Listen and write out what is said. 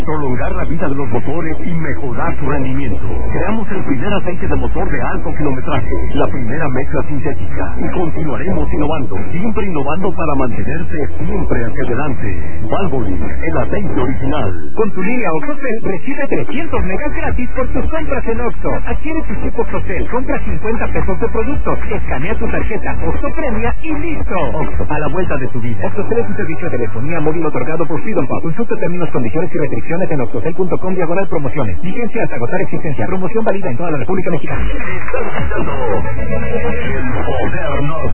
prolongar la vida de los motores y mejorar su rendimiento. Creamos el primer aceite de motor de alto kilometraje, la primera mezcla sintética, y continuaremos innovando, siempre innovando para mantenerse siempre hacia adelante. Valvoline, el aceite original. Con tu línea Oxocel recibe 300 megas gratis por tus compras en Oxxo. Adquiere tu chip Oxocel, compra 50 pesos de producto, escanea tu tarjeta Oxxo Premia y listo. Oxxo, a la vuelta de tu vida. Oxocel es un servicio de telefonía móvil otorgado por Freedom Pub. Consulta términos, condiciones y restricciones en oxocel.com/promociones. Vigencia hasta agotar existencia. Promoción válida en toda la República Mexicana. El poder norte.